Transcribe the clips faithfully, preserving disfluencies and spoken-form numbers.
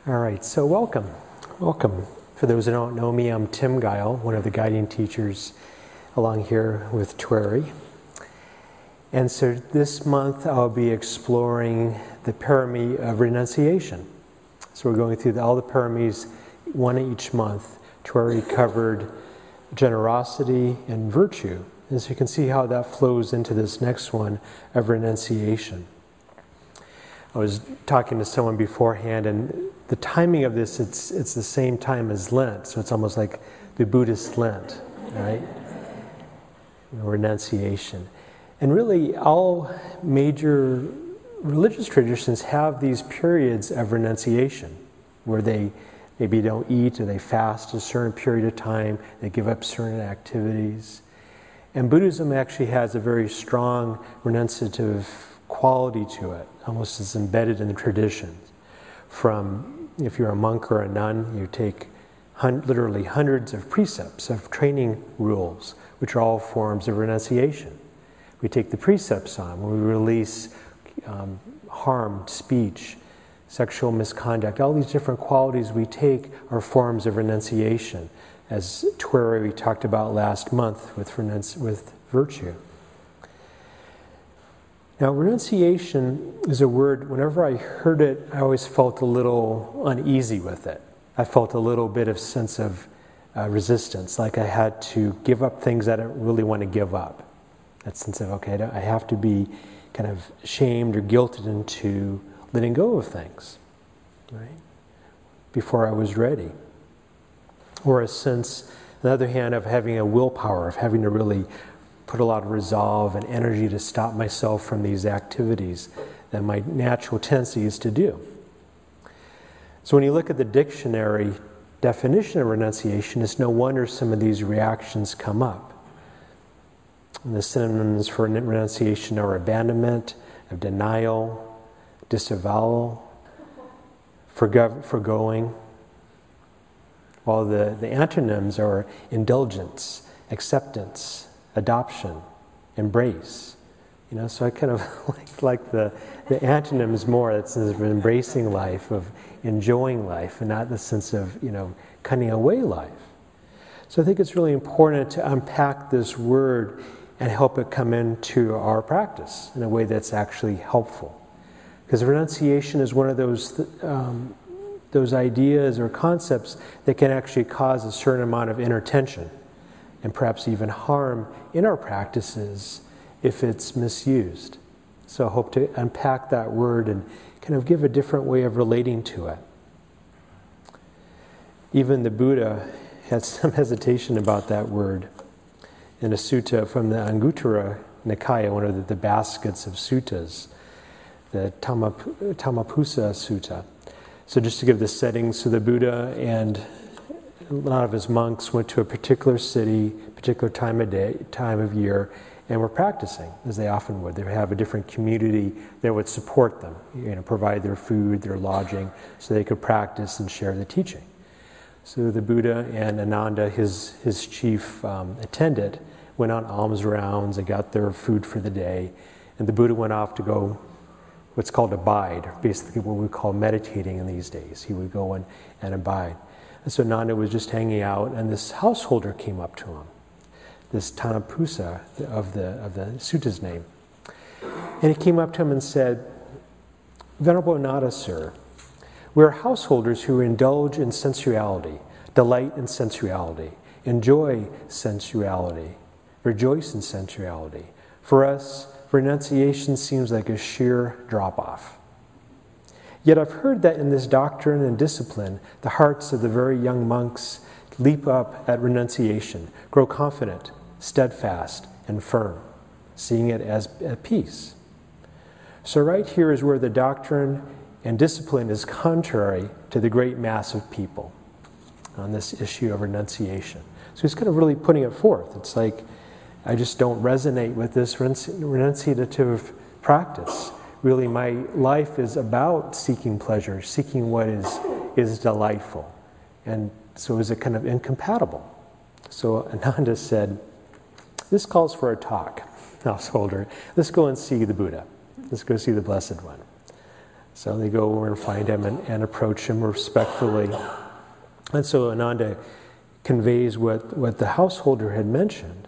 All right, so welcome. Welcome. For those who don't know me, I'm Tim Guile, one of the guiding teachers along here with Tweri. And so this month I'll be exploring the parami of renunciation. So we're going through all the paramis, one each month. Tweri covered generosity and virtue. And so you can see how that flows into this next one of renunciation. I was talking to someone beforehand, and the timing of this, it's it's the same time as Lent, so it's almost like the Buddhist Lent, right? You know, renunciation. And really, all major religious traditions have these periods of renunciation, where they maybe don't eat or they fast a certain period of time, they give up certain activities. And Buddhism actually has a very strong renunciative quality to it, almost as embedded in the traditions. From, if you're a monk or a nun, you take hun- literally hundreds of precepts of training rules, which are all forms of renunciation. We take the precepts on when we release um, harm, speech, sexual misconduct. All these different qualities we take are forms of renunciation, as Tweri talked about last month with, renunci- with virtue. Now, renunciation is a word, whenever I heard it, I always felt a little uneasy with it. I felt a little bit of sense of uh, resistance, like I had to give up things that I don't really want to give up. That sense of, okay, I have to be kind of shamed or guilted into letting go of things, right? Before I was ready. Or a sense, on the other hand, of having a willpower, of having to really put a lot of resolve and energy to stop myself from these activities that my natural tendency is to do. So when you look at the dictionary definition of renunciation, it's no wonder some of these reactions come up. And the synonyms for renunciation are abandonment, of denial, disavowal, forgo- forgoing, while the, the antonyms are indulgence, acceptance, adoption, embrace. You know, so I kind of like, like the, the antonyms more. That sense of embracing life, of enjoying life, and not the sense of, you know, cutting away life. So I think it's really important to unpack this word and help it come into our practice in a way that's actually helpful. Because renunciation is one of those um, those ideas or concepts that can actually cause a certain amount of inner tension and perhaps even harm in our practices if it's misused. So I hope to unpack that word and kind of give a different way of relating to it. Even the Buddha had some hesitation about that word. In a sutta from the Anguttara Nikaya, one of the, the baskets of suttas, the Tamap- Tamapusa Sutta. So just to give the setting, so the Buddha and a lot of his monks went to a particular city, particular time of day, time of year, and were practicing, as they often would. They would have a different community that would support them, you know, provide their food, their lodging, so they could practice and share the teaching. So the Buddha and Ananda, his his chief um, attendant, went on alms rounds and got their food for the day, and the Buddha went off to go what's called abide, basically what we call meditating in these days. He would go and, and abide. And so Nanda was just hanging out, and this householder came up to him, this Tanapusa of the of the sutta's name. And he came up to him and said, "Venerable Nanda, sir, we are householders who indulge in sensuality, delight in sensuality, enjoy sensuality, rejoice in sensuality. For us, renunciation seems like a sheer drop-off. Yet I've heard that in this doctrine and discipline, the hearts of the very young monks leap up at renunciation, grow confident, steadfast, and firm, seeing it as at peace. So right here is where the doctrine and discipline is contrary to the great mass of people on this issue of renunciation." So he's kind of really putting it forth. It's like, I just don't resonate with this renunciative practice. Really, my life is about seeking pleasure, seeking what is, is delightful. And so is it kind of incompatible? So Ananda said, "This calls for a talk, householder. Let's go and see the Buddha. Let's go see the Blessed One." So they go over and find him and, and approach him respectfully. And so Ananda conveys what, what the householder had mentioned.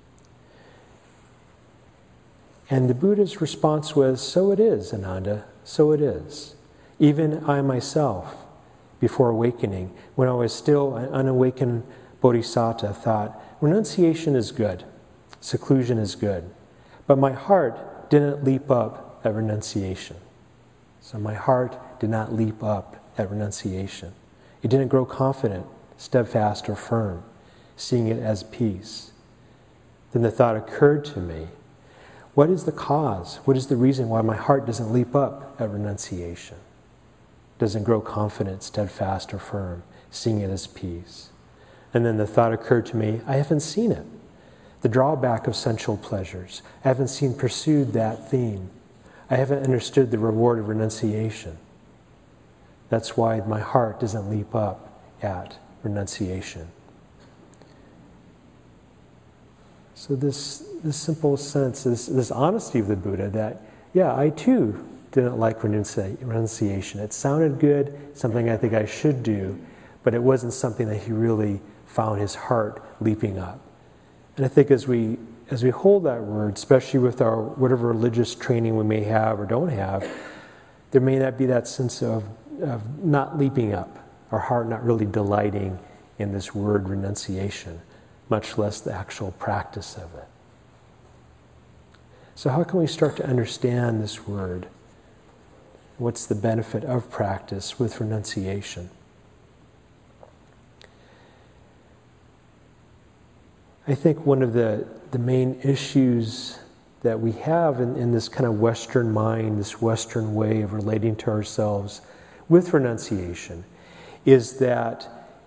And the Buddha's response was, "So it is, Ananda, so it is. Even I myself, before awakening, when I was still an unawakened bodhisattva, thought, renunciation is good, seclusion is good. But my heart didn't leap up at renunciation." So my heart did not leap up at renunciation. It didn't grow confident, steadfast, or firm, seeing it as peace. Then the thought occurred to me, what is the cause? What is the reason why my heart doesn't leap up at renunciation? Doesn't grow confident, steadfast, or firm, seeing it as peace. And then the thought occurred to me, I haven't seen it. The drawback of sensual pleasures. I haven't seen pursued that theme. I haven't understood the reward of renunciation. That's why my heart doesn't leap up at renunciation. So this, this simple sense, this, this honesty of the Buddha that, yeah, I too didn't like renunci- renunciation. It sounded good, something I think I should do, but it wasn't something that he really found his heart leaping up. And I think as we as we hold that word, especially with our whatever religious training we may have or don't have, there may not be that sense of, of not leaping up, our heart not really delighting in this word renunciation, much less the actual practice of it. So how can we start to understand this word? What's the benefit of practice with renunciation? I think one of the, the main issues that we have in, in this kind of Western mind, this Western way of relating to ourselves with renunciation, is that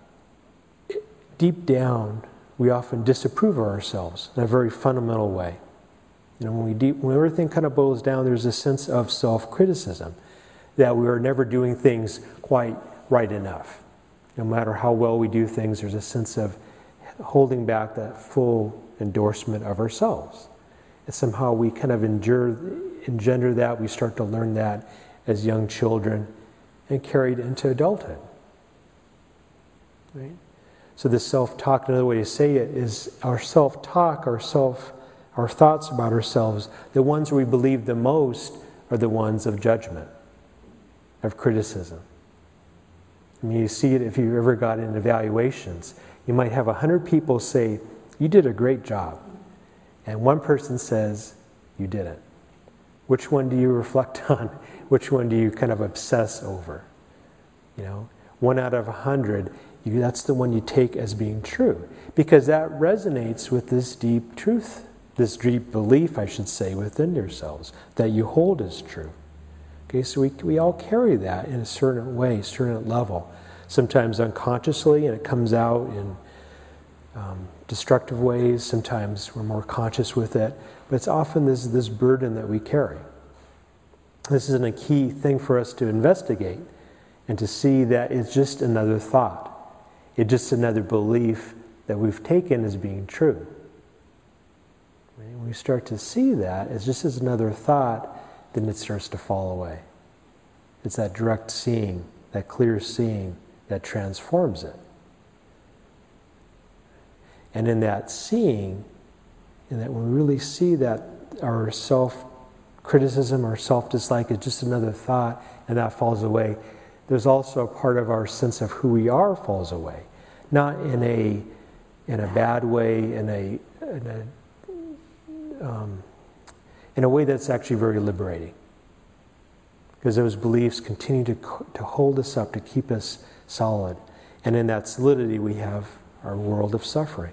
deep down we often disapprove of ourselves in a very fundamental way. You know, when we deep, when everything kind of boils down, there's a sense of self-criticism, that we are never doing things quite right enough. No matter how well we do things, there's a sense of holding back that full endorsement of ourselves. And somehow we kind of endure, engender that, we start to learn that as young children and carried into adulthood. Right? So this self-talk, another way to say it, is our self-talk, our self, our thoughts about ourselves, the ones we believe the most are the ones of judgment, of criticism. I mean, you see it if you've ever got in evaluations. You might have a hundred people say, you did a great job. And one person says, you didn't. Which one do you reflect on? Which one do you kind of obsess over? You know, one out of a hundred, you, that's the one you take as being true. Because that resonates with this deep truth, this deep belief, I should say, within yourselves, that you hold as true. Okay, so we, we all carry that in a certain way, certain level. Sometimes unconsciously, and it comes out in um, destructive ways. Sometimes we're more conscious with it. But it's often this, this burden that we carry. This is a key thing for us to investigate and to see that it's just another thought. It's just another belief that we've taken as being true. When we start to see that as just as another thought, then it starts to fall away. It's that direct seeing, that clear seeing, that transforms it. And in that seeing, in that when we really see that our self-criticism, our self-dislike is just another thought, and that falls away, there's also a part of our sense of who we are falls away. Not in a in a bad way, in a in a, um, in a way that's actually very liberating. Because those beliefs continue to, to hold us up, to keep us solid. And in that solidity, we have our world of suffering.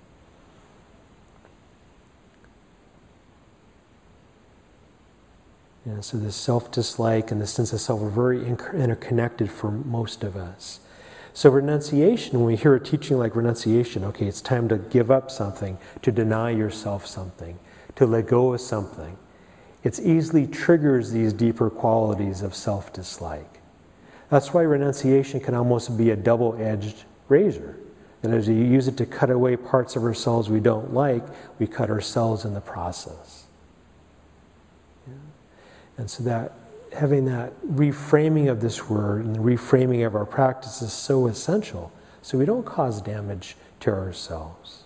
Yeah, so this self-dislike and the sense of self are very interconnected for most of us. So renunciation, when we hear a teaching like renunciation, okay, it's time to give up something, to deny yourself something, to let go of something. It easily triggers these deeper qualities of self-dislike. That's why renunciation can almost be a double-edged razor. And as we use it to cut away parts of ourselves we don't like, we cut ourselves in the process. Yeah. And so that having that reframing of this word and the reframing of our practice is so essential so we don't cause damage to ourselves.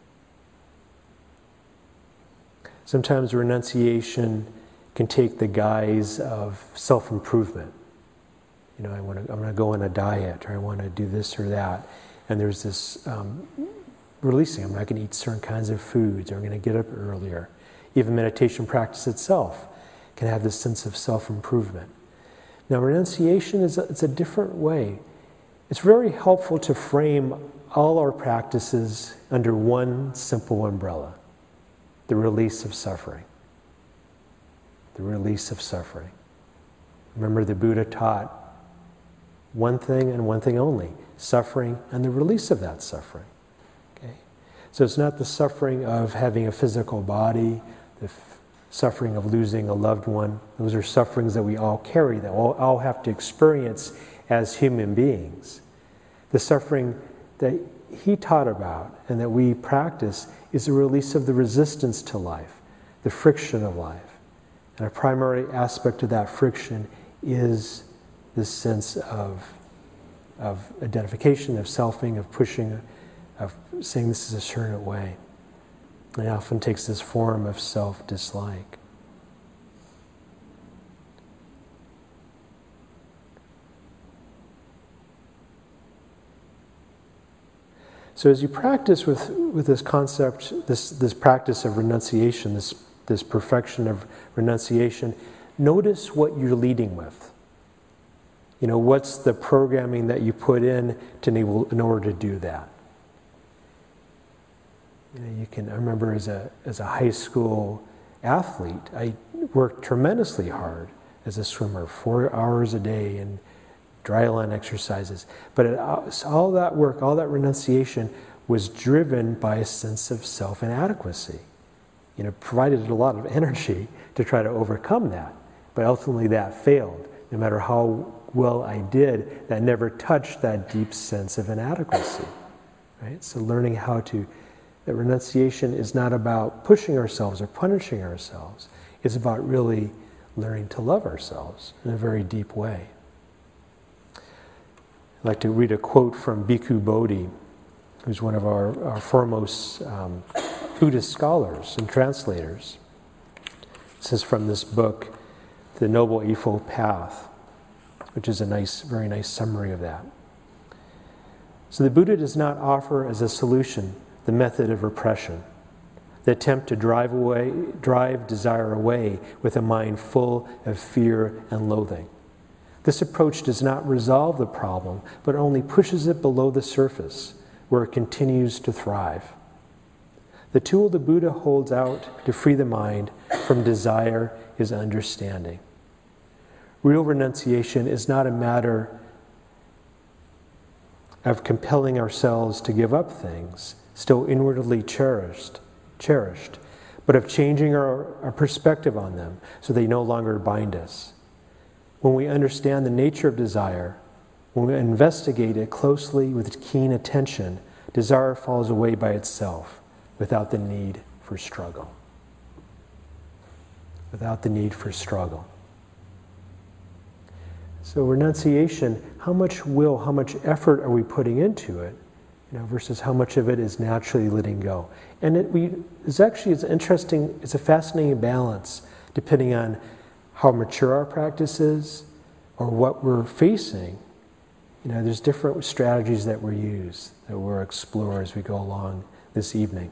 Sometimes renunciation can take the guise of self-improvement. You know, I want to, I'm going to go on a diet, or I want to do this or that. And there's this um, releasing. I'm not going to eat certain kinds of foods, or I'm going to get up earlier. Even meditation practice itself can have this sense of self-improvement. Now, renunciation is a, it's a different way. It's very helpful to frame all our practices under one simple umbrella: the release of suffering. The release of suffering. Remember, the Buddha taught one thing and one thing only: suffering and the release of that suffering. Okay? So it's not the suffering of having a physical body, the f- suffering of losing a loved one. Those are sufferings that we all carry, that we all, all have to experience as human beings. The suffering that he taught about and that we practice is the release of the resistance to life, the friction of life. And a primary aspect of that friction is this sense of, of identification, of selfing, of pushing, of saying this is a certain way. And it often takes this form of self-dislike. So as you practice with, with this concept, this, this practice of renunciation, this, this perfection of renunciation, notice what you're leading with. You know, what's the programming that you put in to enable, in order to do that? You know, you can. I remember as a as a high school athlete, I worked tremendously hard as a swimmer, four hours a day and dry land exercises. But it, all that work, all that renunciation, was driven by a sense of self-inadequacy. You know, provided a lot of energy to try to overcome that, but ultimately that failed. No matter how well I did, that never touched that deep sense of inadequacy. Right? So learning how to, that renunciation is not about pushing ourselves or punishing ourselves. It's about really learning to love ourselves in a very deep way. I'd like to read a quote from Bhikkhu Bodhi, who's one of our, our foremost um, Buddhist scholars and translators. This is from this book, The Noble Eightfold Path, which is a nice, very nice summary of that. So the Buddha does not offer as a solution the method of repression, the attempt to drive away, drive desire away with a mind full of fear and loathing. This approach does not resolve the problem, but only pushes it below the surface, where it continues to thrive. The tool the Buddha holds out to free the mind from desire is understanding. Real renunciation is not a matter of compelling ourselves to give up things still inwardly cherished, cherished, but of changing our, our perspective on them so they no longer bind us. When we understand the nature of desire, when we investigate it closely with keen attention, desire falls away by itself without the need for struggle. Without the need for struggle. So renunciation, how much will, how much effort are we putting into it, you know, versus how much of it is naturally letting go? And it we it's actually it's interesting, it's a fascinating balance depending on how mature our practice is or what we're facing. You know, there's different strategies that we use that we'll explore as we go along this evening.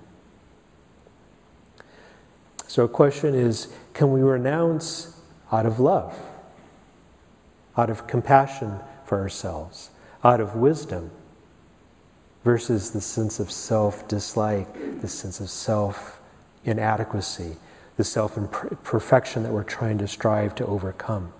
So a question is, can we renounce out of love? Out of compassion for ourselves, out of wisdom, versus the sense of self-dislike, the sense of self-inadequacy, the self-imperfection that we're trying to strive to overcome.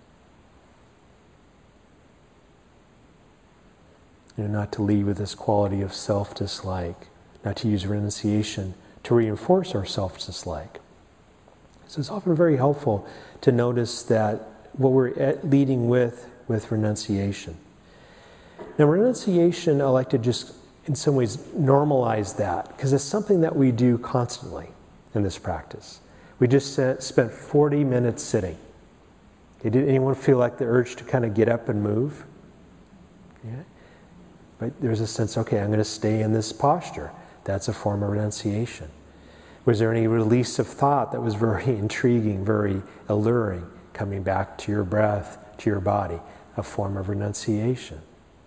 You know, not to lead with this quality of self-dislike, not to use renunciation to reinforce our self-dislike. So it's often very helpful to notice that what we're leading with, with renunciation. Now, renunciation, I like to just, in some ways, normalize that, because it's something that we do constantly in this practice. We just spent forty minutes sitting. Okay, did anyone feel like the urge to kind of get up and move? Yeah. But there's a sense, okay, I'm going to stay in this posture. That's a form of renunciation. Was there any release of thought that was very intriguing, very alluring, coming back to your breath, to your body? A form of renunciation.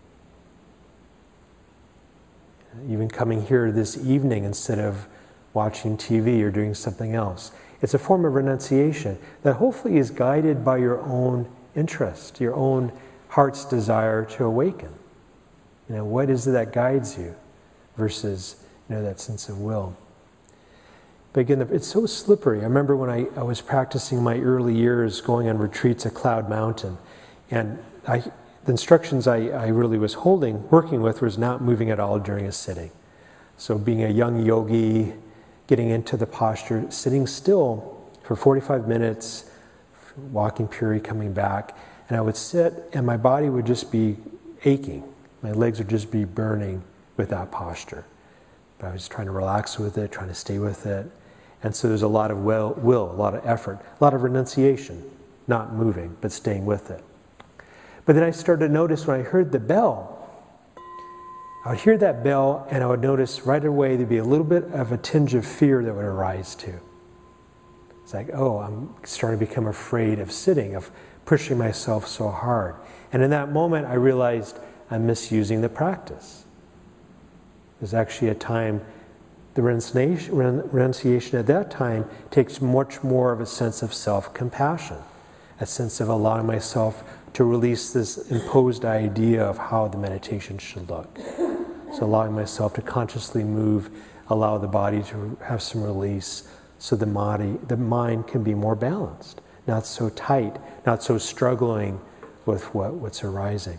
Even coming here this evening instead of watching T V or doing something else. It's a form of renunciation that hopefully is guided by your own interest, your own heart's desire to awaken. You know, what is it that guides you versus, you know, that sense of will? But again, it's so slippery. I remember when I, I was practicing my early years going on retreats at Cloud Mountain, and I, the instructions I, I really was holding, working with, was not moving at all during a sitting. So being a young yogi, getting into the posture, sitting still for forty-five minutes, walking puri, coming back, and I would sit and my body would just be aching. My legs would just be burning with that posture. But I was trying to relax with it, trying to stay with it. And so there's a lot of will, will, a lot of effort, a lot of renunciation, not moving, but staying with it. But then I started to notice when I heard the bell, I would hear that bell and I would notice right away there'd be a little bit of a tinge of fear that would arise too. It's like, oh, I'm starting to become afraid of sitting, of pushing myself so hard. And in that moment I realized I'm misusing the practice. There's actually a time, the renunciation, renunciation at that time takes much more of a sense of self-compassion, a sense of allowing myself to release this imposed idea of how the meditation should look. So allowing myself to consciously move, allow the body to have some release so the body, the mind can be more balanced, not so tight, not so struggling with what, what's arising.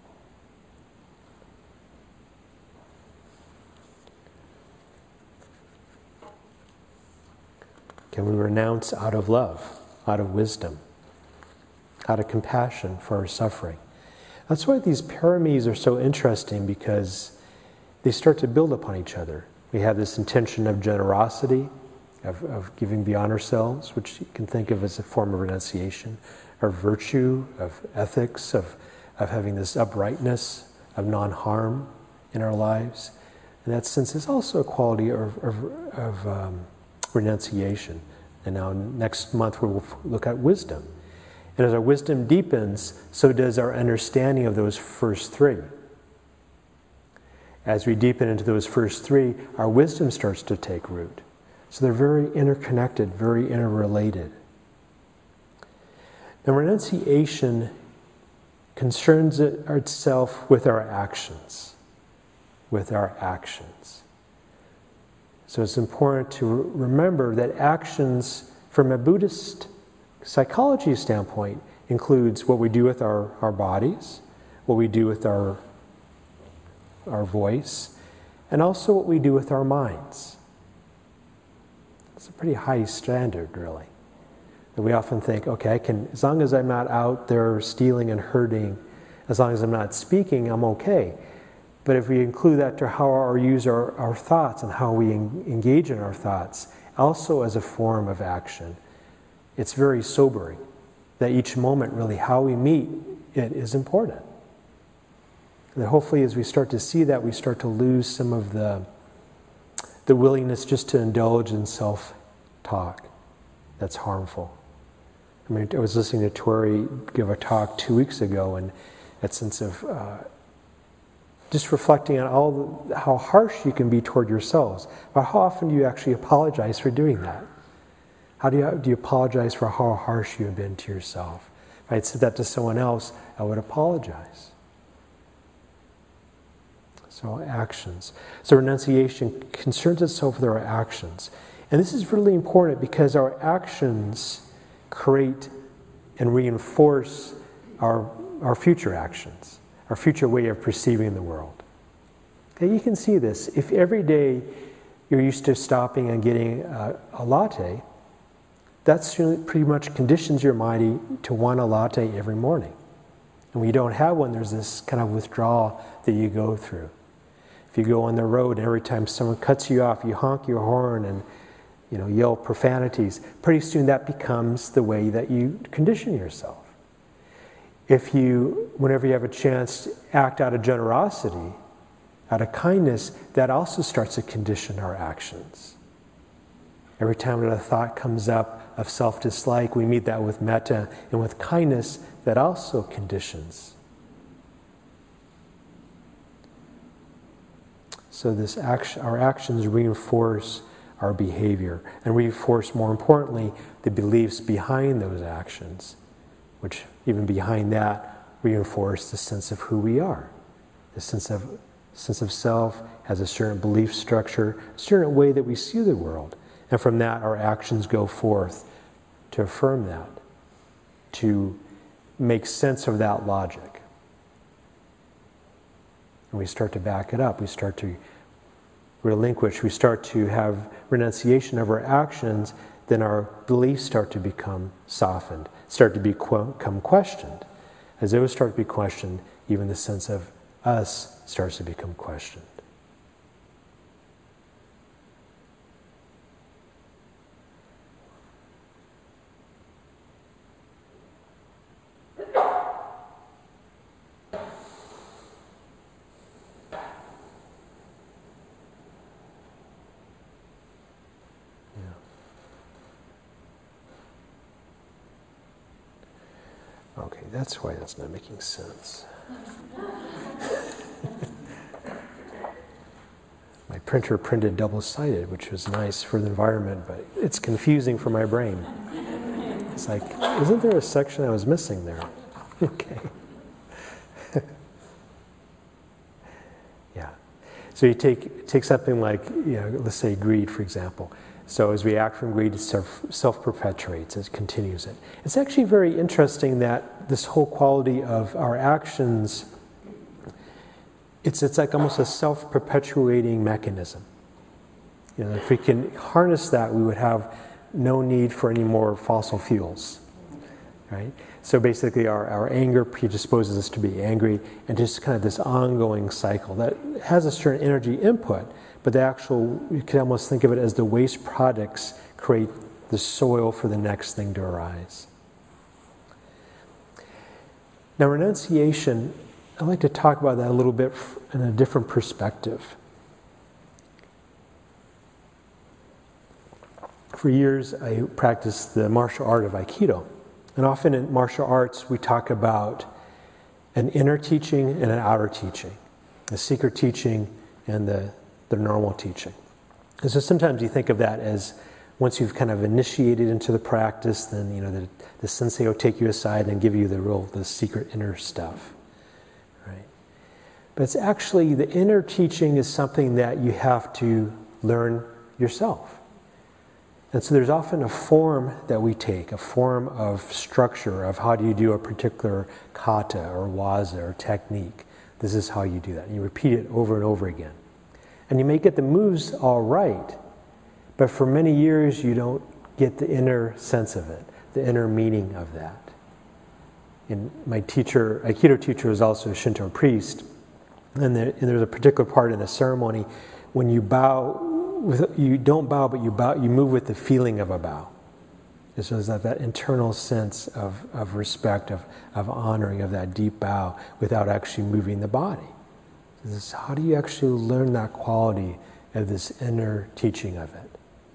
Can we renounce out of love, out of wisdom, out of compassion for our suffering? That's why these paramis are so interesting, because they start to build upon each other. We have this intention of generosity, of, of giving beyond ourselves, which you can think of as a form of renunciation, of virtue, of ethics, of, of having this uprightness, of non-harm in our lives. And that sense is also a quality of, of, of um, renunciation. And now next month we'll look at wisdom. And as our wisdom deepens, so does our understanding of those first three. As we deepen into those first three, our wisdom starts to take root. So they're very interconnected, very interrelated. Now, renunciation concerns it, itself with our actions, with our actions. So it's important to remember that actions, from a Buddhist psychology standpoint, includes what we do with our, our bodies, what we do with our, our voice, and also what we do with our minds. It's a pretty high standard, really. That we often think, okay, I can, as long as I'm not out there stealing and hurting, as long as I'm not speaking, I'm okay. But if we include that to how our use our, our thoughts and how we en- engage in our thoughts, also as a form of action, it's very sobering that each moment, really, how we meet it is important. And that hopefully as we start to see that, we start to lose some of the, the willingness just to indulge in self-talk that's harmful. I mean, I was listening to Tori give a talk two weeks ago, and that sense of uh, just reflecting on all the, how harsh you can be toward yourselves. But how often do you actually apologize for doing that? How do you, do you apologize for how harsh you have been to yourself? If I had said that to someone else, I would apologize. So actions. So renunciation concerns itself with our actions. And this is really important because our actions create and reinforce our, our future actions, our future way of perceiving the world. Okay, you can see this. If every day you're used to stopping and getting a, a latte, that's pretty much conditions your mind to want a latte every morning. And when you don't have one, there's this kind of withdrawal that you go through. If you go on the road and every time someone cuts you off, you honk your horn and you know, yell profanities, pretty soon that becomes the way that you condition yourself. If you, whenever you have a chance to act out of generosity, out of kindness, that also starts to condition our actions. Every time that a thought comes up of self-dislike, we meet that with metta, and with kindness, that also conditions. So this action, our actions reinforce our behavior, and reinforce, more importantly, the beliefs behind those actions, which even behind that reinforce the sense of who we are. The sense of sense of self has a certain belief structure, a certain way that we see the world. And from that, our actions go forth to affirm that, to make sense of that logic. And we start to back it up. We start to relinquish. We start to have renunciation of our actions. Then our beliefs start to become softened, start to become questioned. As those start to be questioned, even the sense of us starts to become questioned. Okay, that's why that's not making sense. My printer printed double-sided, which was nice for the environment, but it's confusing for my brain. It's like, isn't there a section I was missing there? Okay. Yeah. So you take take something like, you know, let's say greed, for example. So as we act from greed, it self, self-perpetuates, it continues it. It's actually very interesting that this whole quality of our actions, it's it's like almost a self-perpetuating mechanism. You know, if we can harness that, we would have no need for any more fossil fuels, right? So basically our, our anger predisposes us to be angry, and just kind of this ongoing cycle that has a certain energy input, but the actual, you can almost think of it as the waste products create the soil for the next thing to arise. Now, renunciation, I'd like to talk about that a little bit in a different perspective. For years, I practiced the martial art of Aikido. And often in martial arts, we talk about an inner teaching and an outer teaching, the secret teaching and the the normal teaching. And so sometimes you think of that as once you've kind of initiated into the practice, then you know the, the sensei will take you aside and give you the real, the secret inner stuff, right? But it's actually, the inner teaching is something that you have to learn yourself. And so there's often a form that we take, a form of structure of how do you do a particular kata or waza or technique. This is how you do that. And you repeat it over and over again. And you may get the moves all right, but for many years you don't get the inner sense of it, the inner meaning of that. And my teacher, Aikido teacher, was also a Shinto priest, and, there, and there's a particular part in the ceremony when you bow, with, you don't bow, but you bow, you move with the feeling of a bow. And so there's that, that internal sense of, of respect, of, of honoring, of that deep bow without actually moving the body. This, how do you actually learn that quality of this inner teaching of it?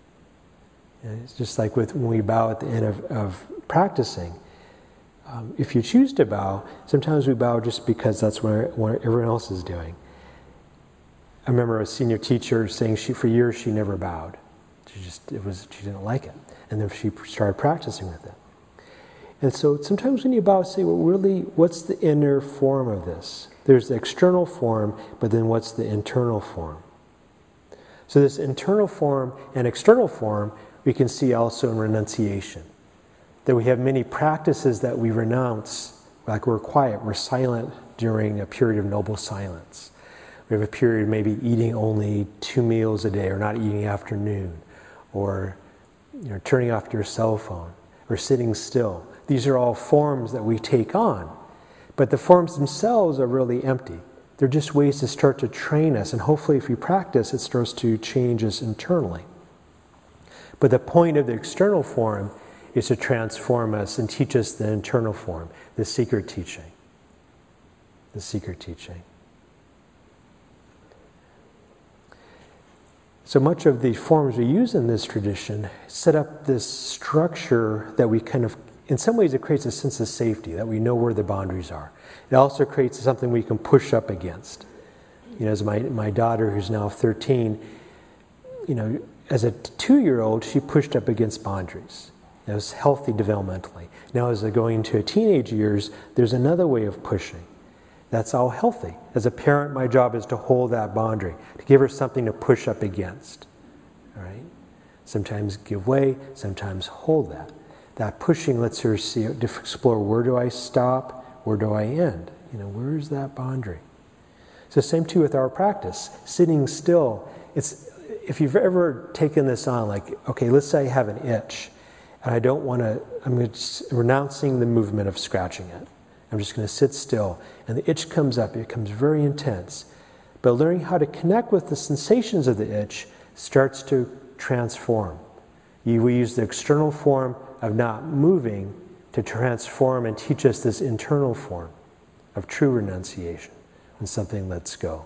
And it's just like with when we bow at the end of, of practicing. Um, if you choose to bow, sometimes we bow just because that's what, what everyone else is doing. I remember a senior teacher saying she, for years she never bowed. She just it was she didn't like it, and then she started practicing with it. And so sometimes when you bow, say, well, really, what's the inner form of this? There's the external form, but then what's the internal form? So this internal form and external form we can see also in renunciation. That we have many practices that we renounce, like we're quiet, we're silent during a period of noble silence. We have a period maybe eating only two meals a day, or not eating after noon, or you know, turning off your cell phone, or sitting still. These are all forms that we take on. But the forms themselves are really empty. They're just ways to start to train us, and hopefully if we practice, it starts to change us internally. But the point of the external form is to transform us and teach us the internal form, the secret teaching. The secret teaching. So much of the forms we use in this tradition set up this structure that we kind of, in some ways it creates a sense of safety, that we know where the boundaries are. It also creates something we can push up against. You know, as my, my daughter, who's now thirteen, you know, as a two-year-old, she pushed up against boundaries. It was healthy developmentally. Now as they're going into teenage years, there's another way of pushing. That's all healthy. As a parent, my job is to hold that boundary, to give her something to push up against. All right? Sometimes give way, sometimes hold that. That pushing lets her see, to explore, where do I stop, where do I end? You know, where is that boundary? So same too with our practice. Sitting still, it's, if you've ever taken this on, like, okay, let's say I have an itch, and I don't want to, I'm renouncing the movement of scratching it. I'm just going to sit still, and the itch comes up. It becomes very intense. But learning how to connect with the sensations of the itch starts to transform. You, we use the external form of not moving to transform and teach us this internal form of true renunciation, when something lets go.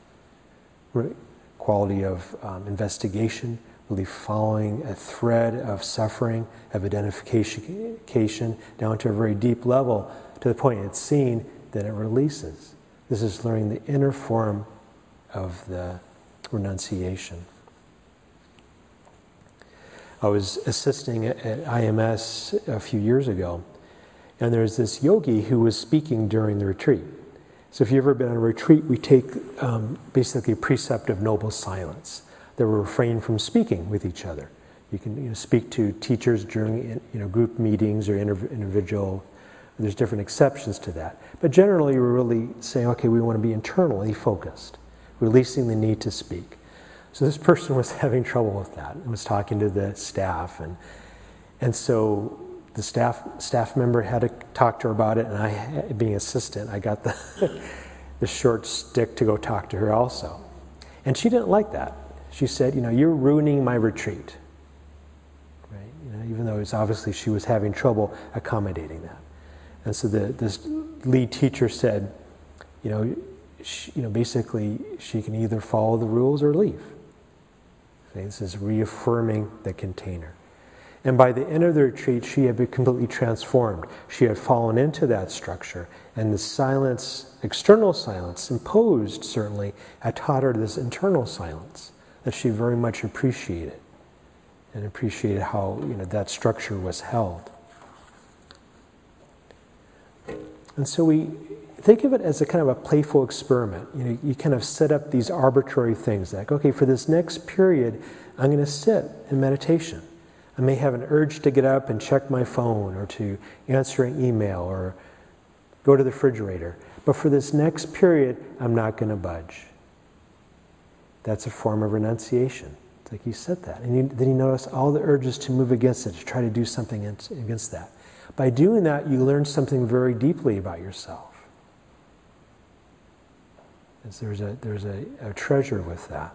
Quality of um, investigation, really following a thread of suffering, of identification, down to a very deep level, to the point it's seen, then it releases. This is learning the inner form of the renunciation. I was assisting at I M S a few years ago, and there's this yogi who was speaking during the retreat. So if you've ever been on a retreat, we take um, basically a precept of noble silence, that we refrain from speaking with each other. You can you know, speak to teachers during you know, group meetings or individual. There's different exceptions to that. But generally, we're really saying, okay, we want to be internally focused, releasing the need to speak. So this person was having trouble with that and was talking to the staff. And and so the staff staff member had to talk to her about it, and I, being assistant, I got the, the short stick to go talk to her also. And she didn't like that. She said, you know, you're ruining my retreat. Right? You know, even though it's obviously she was having trouble accommodating that. And so the, this lead teacher said, you know, she, you know, basically she can either follow the rules or leave. Okay, this is reaffirming the container. And by the end of the retreat, she had been completely transformed. She had fallen into that structure. And the silence, external silence, imposed certainly, had taught her this internal silence that she very much appreciated. And appreciated how, you know, that structure was held. And so we think of it as a kind of a playful experiment. You know, you kind of set up these arbitrary things like, okay, for this next period, I'm going to sit in meditation. I may have an urge to get up and check my phone or to answer an email or go to the refrigerator. But for this next period, I'm not going to budge. That's a form of renunciation. It's like you said that. And you, then you notice all the urges to move against it, to try to do something against that. By doing that, you learn something very deeply about yourself. There's a, there's a, a treasure with that.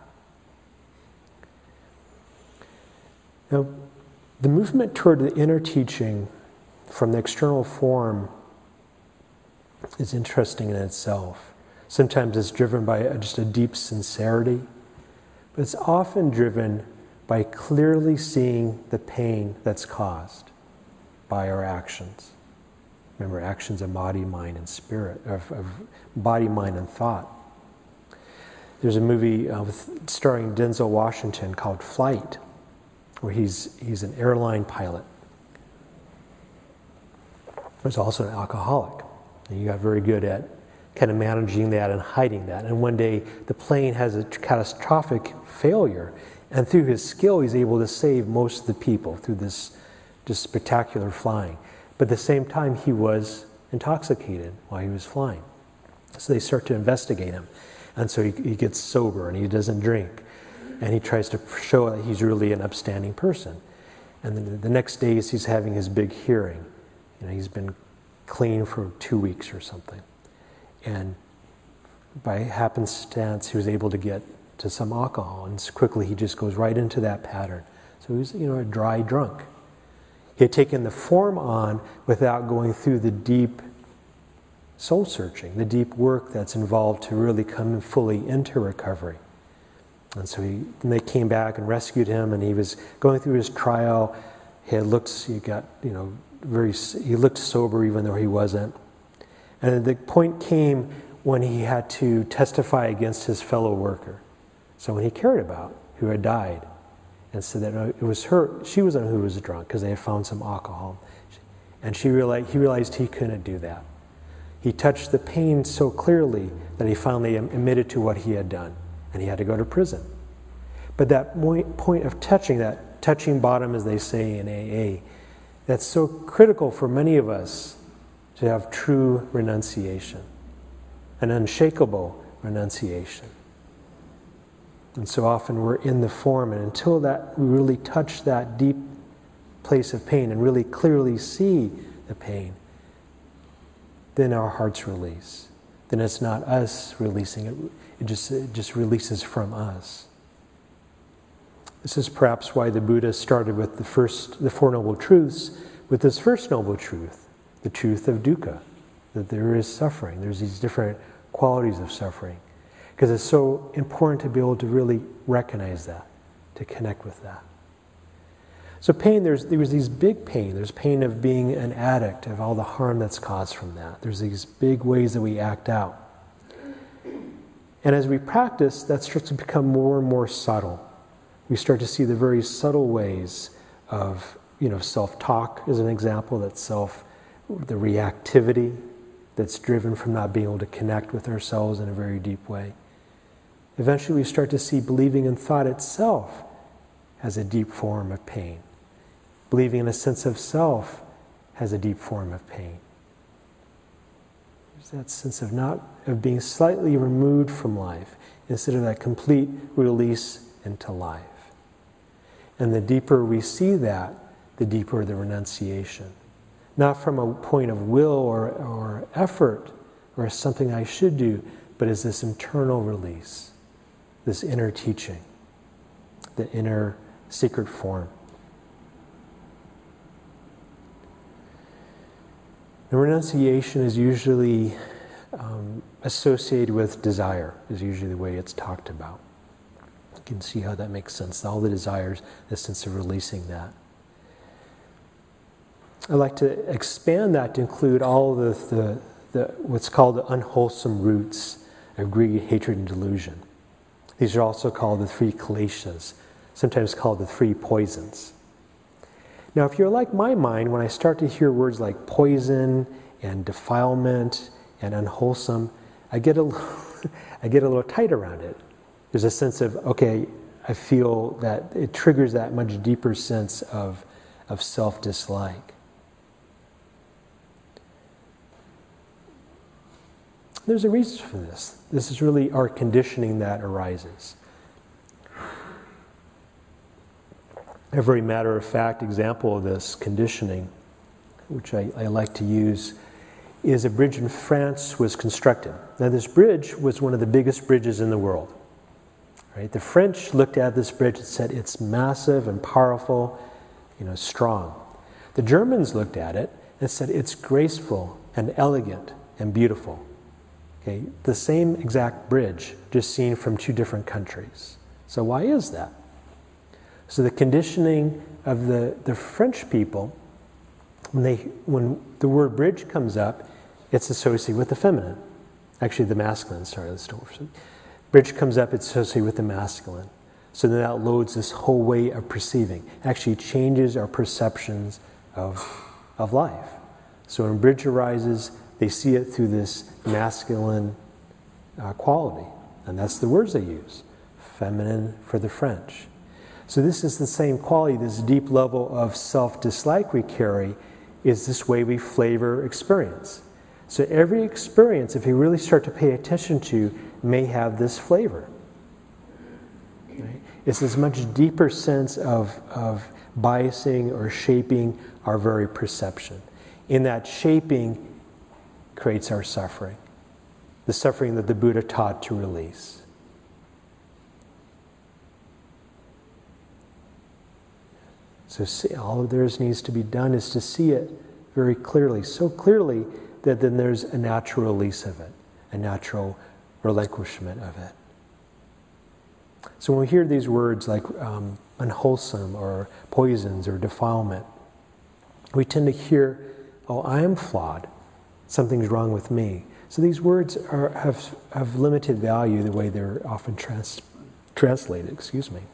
Now, the movement toward the inner teaching from the external form is interesting in itself. Sometimes it's driven by a, just a deep sincerity, but it's often driven by clearly seeing the pain that's caused by our actions. Remember, actions of body, mind, and spirit, of, of body, mind, and thought. There's a movie uh, with, starring Denzel Washington called Flight, where he's he's an airline pilot. He's also an alcoholic. And he got very good at kind of managing that and hiding that. And one day, the plane has a catastrophic failure, and through his skill, he's able to save most of the people through this just spectacular flying. But at the same time, he was intoxicated while he was flying. So they start to investigate him. And so he, he gets sober and he doesn't drink. And he tries to show that he's really an upstanding person. And then the next day he's having his big hearing. You know, he's been clean for two weeks or something. And by happenstance, he was able to get to some alcohol. And quickly he just goes right into that pattern. So he's, you know, a dry drunk. He had taken the form on without going through the deep soul searching, the deep work that's involved to really come fully into recovery. And so he, then they came back and rescued him, and he was going through his trial. He had looked, he got, you know, very, he looked sober even though he wasn't. And the point came when he had to testify against his fellow worker, someone he cared about, who had died. And said that it was her, she was the one who was drunk because they had found some alcohol. And she realized, he realized he couldn't do that. He touched the pain so clearly that he finally admitted to what he had done, and he had to go to prison. But that point of touching, that touching bottom, as they say in A A, that's so critical for many of us to have true renunciation, an unshakable renunciation. And so often we're in the form, and until that we really touch that deep place of pain and really clearly see the pain, then our hearts release. Then it's not us releasing it, it just, it just releases from us. This is perhaps why the Buddha started with the first, the Four Noble Truths, with this first noble truth, the truth of dukkha, that there is suffering. There's these different qualities of suffering. Because it's so important to be able to really recognize that, to connect with that. So pain, there's there was these big pain. There's pain of being an addict, of all the harm that's caused from that. There's these big ways that we act out. And as we practice, that starts to become more and more subtle. We start to see the very subtle ways of, you know, self-talk as an example, that self, the reactivity that's driven from not being able to connect with ourselves in a very deep way. Eventually we start to see believing in thought itself as a deep form of pain. Believing in a sense of self has a deep form of pain. There's that sense of not, of being slightly removed from life instead of that complete release into life. And the deeper we see that, the deeper the renunciation. Not from a point of will or, or effort or something I should do, but as this internal release, this inner teaching, the inner secret form. The renunciation is usually um, associated with desire, is usually the way it's talked about. You can see how that makes sense. All the desires, the sense of releasing that. I'd like to expand that to include all the, the, the what's called the unwholesome roots of greed, hatred, and delusion. These are also called the three kleshas, sometimes called the three poisons. Now, if you're like my mind, when I start to hear words like poison and defilement and unwholesome, I get a little, I get a little tight around it. There's a sense of, okay, I feel that it triggers that much deeper sense of, of self-dislike. There's a reason for this. This is really our conditioning that arises. A very matter-of-fact example of this conditioning, which I, I like to use, is a bridge in France was constructed. Now, this bridge was one of the biggest bridges in the world. Right? The French looked at this bridge and said, it's massive and powerful, you know, strong. The Germans looked at it and said, it's graceful and elegant and beautiful. Okay, the same exact bridge, just seen from two different countries. So why is that? So the conditioning of the, the French people, when they when the word bridge comes up, it's associated with the feminine. Actually, the masculine, sorry, let's do it. Bridge comes up, it's associated with the masculine. So then that loads this whole way of perceiving. Actually changes our perceptions of, of life. So when bridge arises, they see it through this masculine uh, quality. And that's the words they use. Feminine for the French. So this is the same quality, this deep level of self-dislike we carry is this way we flavor experience. So every experience, if you really start to pay attention to, may have this flavor. Right? It's this much deeper sense of, of biasing or shaping our very perception. In that shaping creates our suffering. The suffering that the Buddha taught to release. So see, all of there needs to be done is to see it very clearly, so clearly that then there's a natural release of it, a natural relinquishment of it. So when we hear these words like um, unwholesome or poisons or defilement, we tend to hear, oh, I am flawed. Something's wrong with me. So these words are, have, have limited value the way they're often trans, translated, excuse me.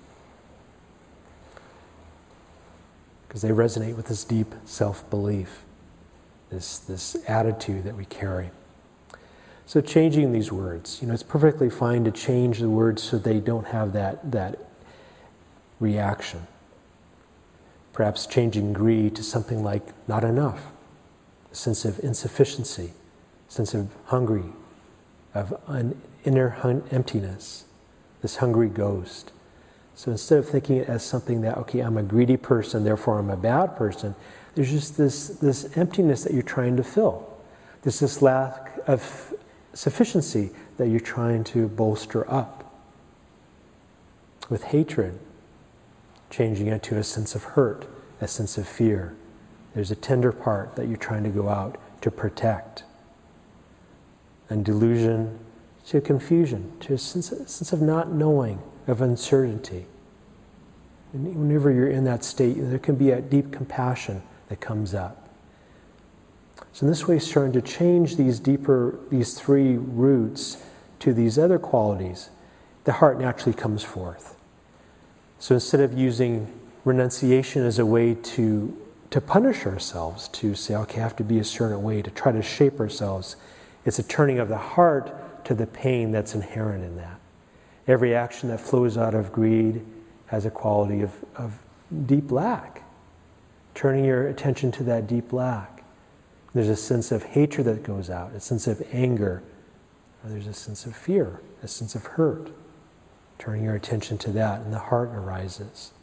Because they resonate with this deep self-belief, this, this attitude that we carry. So changing these words, you know, it's perfectly fine to change the words so they don't have that, that reaction. Perhaps changing greed to something like not enough, a sense of insufficiency, a sense of hungry, of an inner hun- emptiness, this hungry ghost. So instead of thinking it as something that, okay, I'm a greedy person, therefore I'm a bad person, there's just this, this emptiness that you're trying to fill. There's this lack of sufficiency that you're trying to bolster up. With hatred, changing it to a sense of hurt, a sense of fear. There's a tender part that you're trying to go out to protect. And delusion to confusion, to a sense, a sense of not knowing, of uncertainty. And whenever you're in that state, there can be a deep compassion that comes up. So in this way, starting to change these deeper, these three roots to these other qualities, the heart naturally comes forth. So instead of using renunciation as a way to, to punish ourselves, to say, okay, I have to be a certain way, to try to shape ourselves, it's a turning of the heart to the pain that's inherent in that. Every action that flows out of greed has a quality of, of deep lack. Turning your attention to that deep lack. There's a sense of hatred that goes out, a sense of anger, or there's a sense of fear, a sense of hurt. Turning your attention to that, and the heart arises.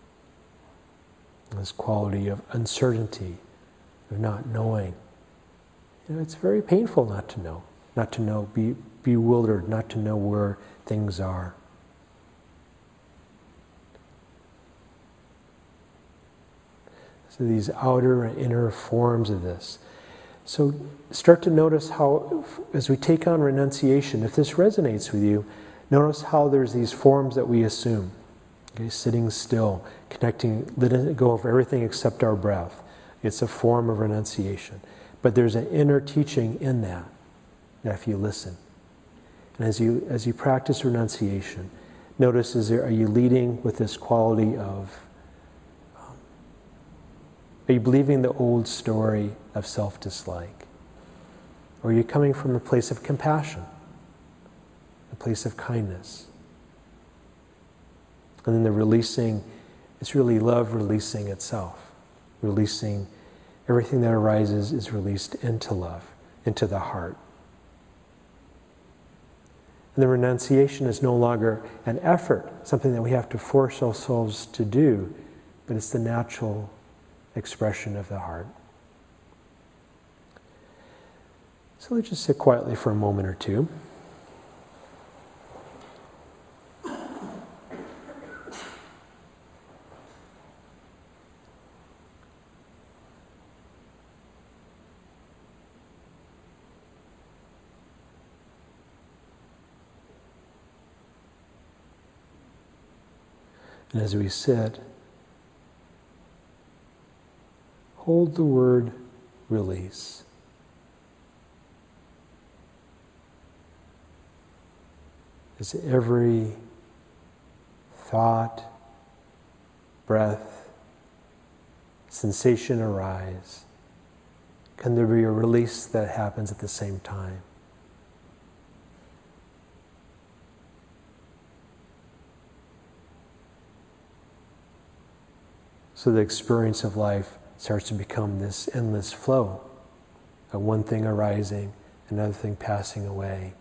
This quality of uncertainty, of not knowing. You know, it's very painful not to know, not to know, be bewildered, not to know where things are. So these outer and inner forms of this. So start to notice how, as we take on renunciation, if this resonates with you, notice how there's these forms that we assume. Okay, sitting still, connecting, letting go of everything except our breath. It's a form of renunciation. But there's an inner teaching in that, that if you listen. And as you as you practice renunciation, notice, is there, are you leading with this quality of, um, are you believing the old story of self-dislike? Or are you coming from a place of compassion, a place of kindness? And then the releasing, it's really love releasing itself. Releasing everything that arises is released into love, into the heart. And the renunciation is no longer an effort, something that we have to force ourselves to do, but it's the natural expression of the heart. So let's just sit quietly for a moment or two. And as we sit, hold the word release. As every thought, breath, sensation arise, can there be a release that happens at the same time? So the experience of life starts to become this endless flow of one thing arising, another thing passing away.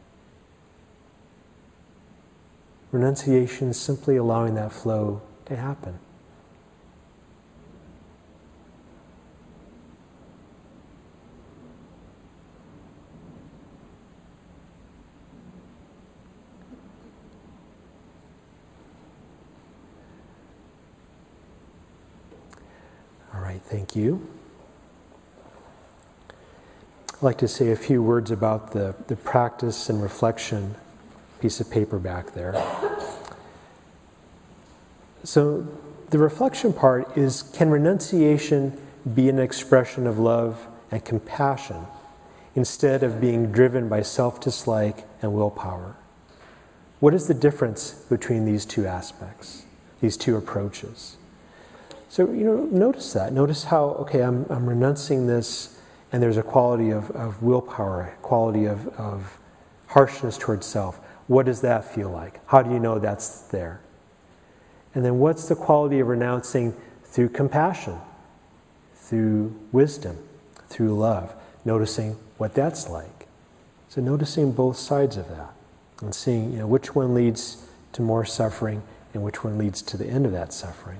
Renunciation is simply allowing that flow to happen. Thank you. I'd like to say a few words about the, the practice and reflection piece of paper back there. So the reflection part is, can renunciation be an expression of love and compassion instead of being driven by self-dislike and willpower? What is the difference between these two aspects, these two approaches? So, you know, notice that. Notice how, okay, I'm, I'm renouncing this, and there's a quality of, of willpower, a quality of, of harshness towards self. What does that feel like? How do you know that's there? And then what's the quality of renouncing through compassion, through wisdom, through love? Noticing what that's like. So noticing both sides of that and seeing, you know, which one leads to more suffering and which one leads to the end of that suffering.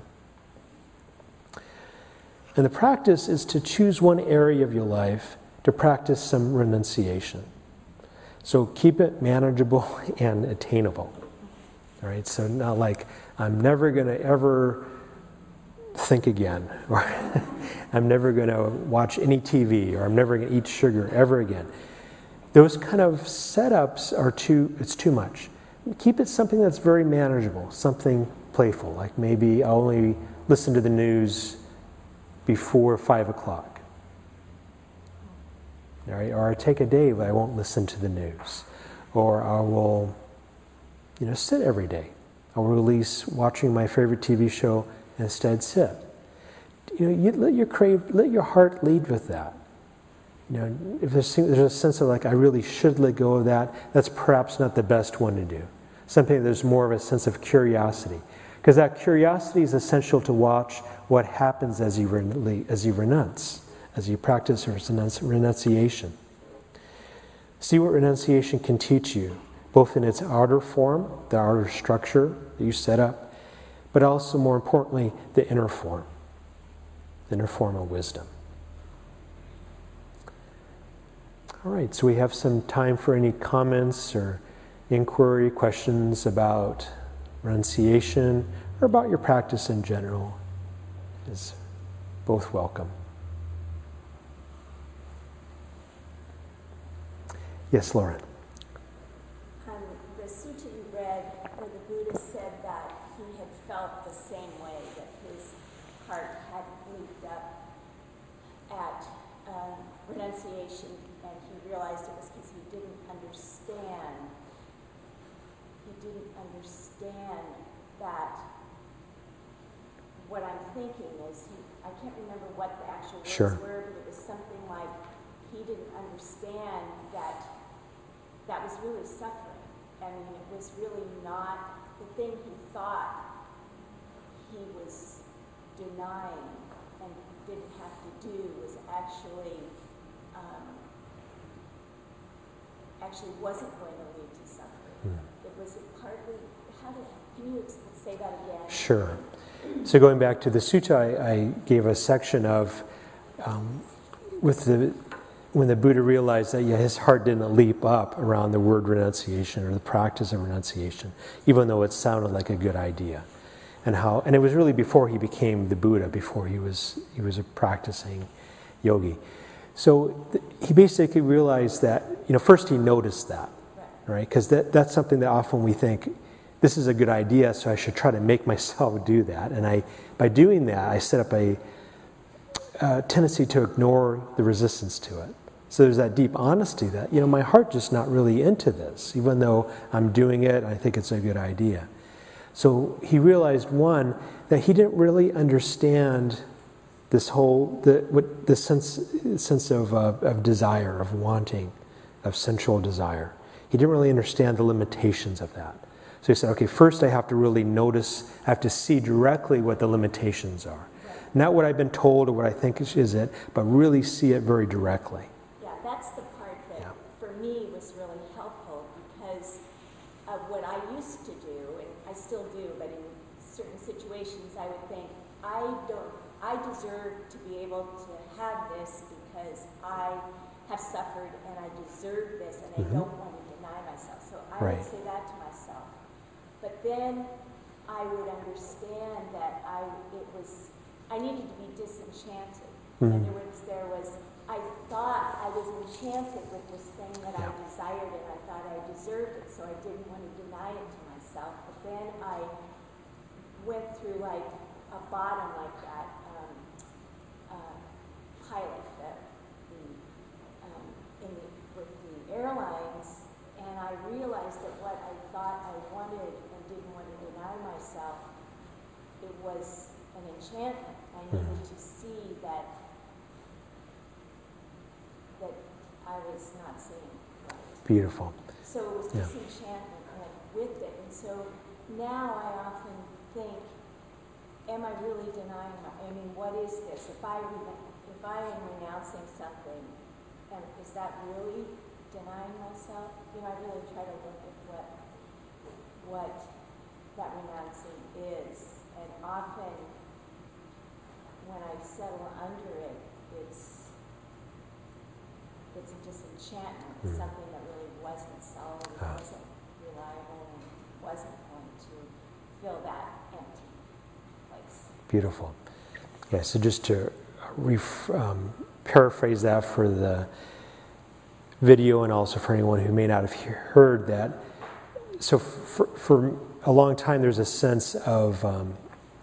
And the practice is to choose one area of your life to practice some renunciation. So keep it manageable and attainable. All right, so not like, I'm never going to ever think again, or I'm never going to watch any T V, or I'm never going to eat sugar ever again. Those kind of setups are too, it's too much. Keep it something that's very manageable, something playful, like maybe I'll only listen to the news before five o'clock. All right, or I take a day where I won't listen to the news. Or I will, you know, sit every day. I will release watching my favorite T V show and instead sit. You know, you let your crave, let your heart lead with that. You know, if there's, there's a sense of like, I really should let go of that, that's perhaps not the best one to do. Something there's more of a sense of curiosity. Because that curiosity is essential to watch what happens as you, re- as you renounce, as you practice renunciation. See what renunciation can teach you, both in its outer form, the outer structure that you set up, but also, more importantly, the inner form, the inner form of wisdom. All right, so we have some time for any comments or inquiry, questions about renunciation or about your practice in general. Is both welcome. Yes, Lauren. Um, the sutta you read, where the Buddha said that he had felt the same way, that his heart had leaped up at um, renunciation, and he realized it was because he didn't understand. He didn't understand that what I'm thinking is, he, I can't remember what the actual words Sure. were, but it was something like he didn't understand that that was really suffering. I mean, it was really not the thing he thought he was denying and didn't have to do was actually um, actually wasn't going to lead to suffering. Hmm. It was partly, how did, can you say that again? Sure. So going back to the sutta, I, I gave a section of, um, with the, when the Buddha realized that yeah, his heart didn't leap up around the word renunciation or the practice of renunciation, even though it sounded like a good idea. And how, and it was really before he became the Buddha, before he was he was a practicing yogi. So th- he basically realized that, you know, first he noticed that, right? Because that, that's something that often we think, this is a good idea, so I should try to make myself do that. And I, by doing that, I set up a, a tendency to ignore the resistance to it. So there's that deep honesty that, you know, my heart just not really into this, even though I'm doing it, I think it's a good idea. So he realized, one, that he didn't really understand this whole, the, what, the sense, sense of, uh, of desire, of wanting, of sensual desire. He didn't really understand the limitations of that. So he said, okay, first I have to really notice, I have to see directly what the limitations are. Not what I've been told or what I think is, is it, but really see it very directly. Yeah, that's the part that yeah. for me was really helpful, because of what I used to do, and I still do, but in certain situations I would think, I don't, I deserve to be able to have this because I have suffered and I deserve this and I mm-hmm. don't want to deny myself. So I right. would say that to myself. But then I would understand that I it was I needed to be disenchanted. Mm. In other words, there was, I thought I was enchanted with this thing that Yeah. I desired and I thought I deserved it, so I didn't want to deny it to myself. But then I went through like a bottom like that um, uh, pilot that the, um, in the, with the airlines, and I realized that what I thought I wanted and didn't want to deny myself, it was an enchantment. I needed to see that that I was not seeing right. Beautiful. So it was Yeah. disenchantment went with it. And so now I often think, am I really denying my, I mean, what is this? If I, if I am renouncing something, and is that really denying myself? You know, I really try to look at what, what that renouncing is. And often when I settle under it, it's it's a disenchantment, Mm. something that really wasn't solid, Ah. wasn't reliable, and wasn't going to fill that empty place. Beautiful. Yeah, so just to ref, um, paraphrase that for the video and also for anyone who may not have he- heard that. So for, for a long time there's a sense of um,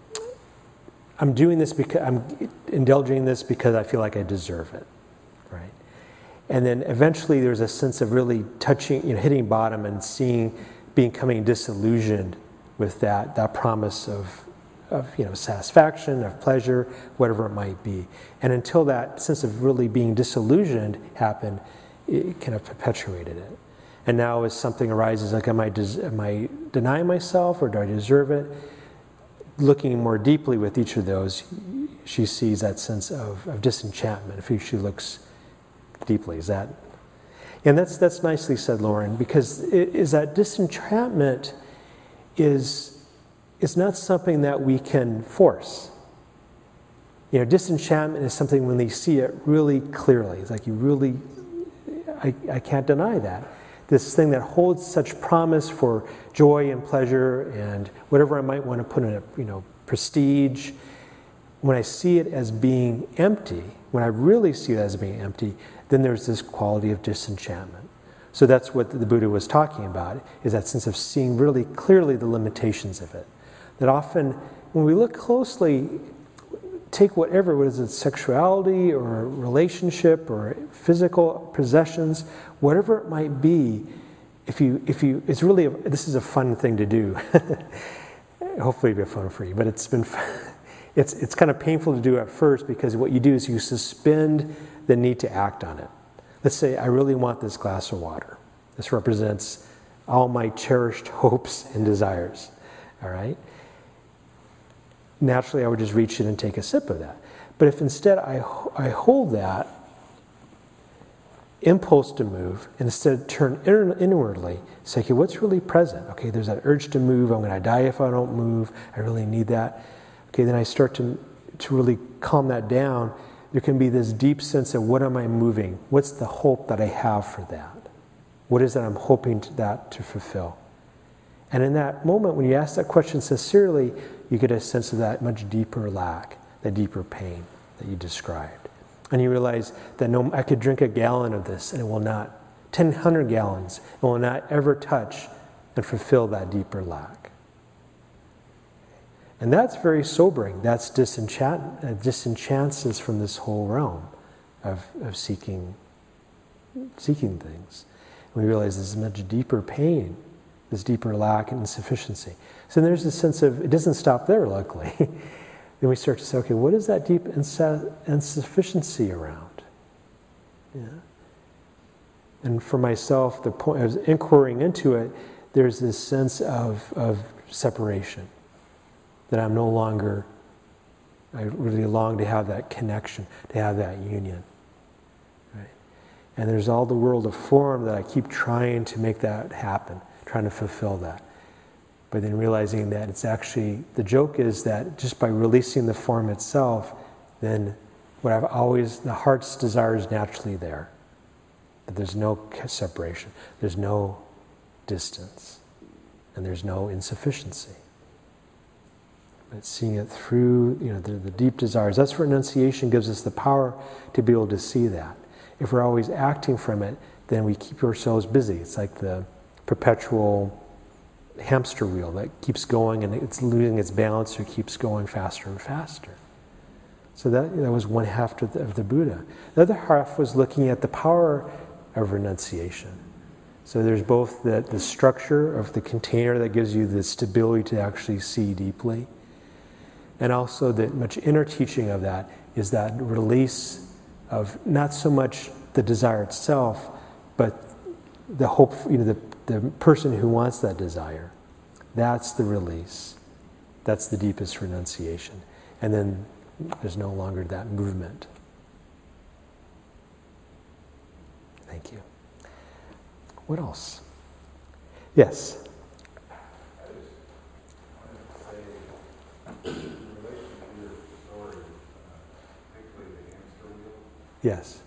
I'm doing this because I'm indulging this because I feel like I deserve it, right? And then eventually there's a sense of really touching, you know, hitting bottom and seeing, becoming disillusioned with that that promise of, of you know, satisfaction, of pleasure, whatever it might be. And until that sense of really being disillusioned happened, it kind of perpetuated it. And now as something arises, like, am I, des- am I denying myself or do I deserve it? Looking more deeply with each of those, she sees that sense of, of disenchantment if she looks deeply. Is that? And that's that's nicely said, Lauren, because it is that disenchantment is is not something that we can force. You know, disenchantment is something when they see it really clearly. It's like you really, I, I can't deny that. This thing that holds such promise for joy and pleasure and whatever I might want to put in it, you know, prestige. When I see it as being empty, when I really see it as being empty, then there's this quality of disenchantment. So that's what the Buddha was talking about, is that sense of seeing really clearly the limitations of it. That often, when we look closely, take whatever, whether it's sexuality or relationship or physical possessions, whatever it might be, if you, if you, it's really, a, this is a fun thing to do. Hopefully it'll be fun for you, but it's been, it's, it's kind of painful to do at first because what you do is you suspend the need to act on it. Let's say I really want this glass of water. This represents all my cherished hopes and desires, all right? Naturally, I would just reach in and take a sip of that. But if instead I, I hold that impulse to move, and instead turn inwardly, say, okay, what's really present? Okay, there's that urge to move. I'm going to die if I don't move. I really need that. Okay, then I start to, to really calm that down. There can be this deep sense of what am I moving? What's the hope that I have for that? What is that I'm hoping to, that to fulfill? And in that moment, when you ask that question sincerely, you get a sense of that much deeper lack, that deeper pain that you described. And you realize that no, I could drink a gallon of this and it will not, ten hundred gallons, it will not ever touch and fulfill that deeper lack. And that's very sobering. That's disenchant, uh, disenchants us from this whole realm of, of seeking, seeking things. And we realize there's much deeper pain, this deeper lack and insufficiency. So there's a sense of, it doesn't stop there, luckily. Then we start to say, okay, what is that deep insa- insufficiency around? Yeah. And for myself, the point, as inquiring into it, there's this sense of, of separation. That I'm no longer, I really long to have that connection, to have that union. Right? And there's all the world of form that I keep trying to make that happen, trying to fulfill that. But then realizing that it's actually, the joke is that just by releasing the form itself, then what I've always, the heart's desire is naturally there. That there's no separation, there's no distance, and there's no insufficiency. But seeing it through, you know, the, the deep desires. That's where renunciation gives us the power to be able to see that. If we're always acting from it, then we keep ourselves busy. It's like the perpetual hamster wheel that keeps going and it's losing its balance, so it keeps going faster and faster. So that, that was one half of the, of the Buddha. The other half was looking at the power of renunciation. So there's both the, the structure of the container that gives you the stability to actually see deeply, and also the much inner teaching of that is that release of not so much the desire itself, but the hope, you know, the, the person who wants that desire. That's the release. That's the deepest renunciation. And then there's no longer that movement. Thank you. What else? Yes? Yes.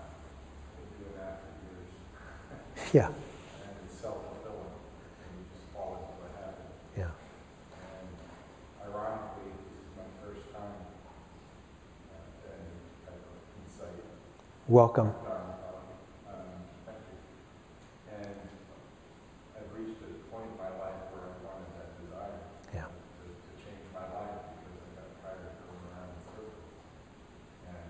Yeah. And it's self-fulfilling, and you just fall into a habit. Yeah. And ironically, this is my first time at any type of insight. Welcome. Um, um, thank you. And I've reached a point in my life where I wanted that desire Yeah. to, to change my life because I got tired of going around in circles. And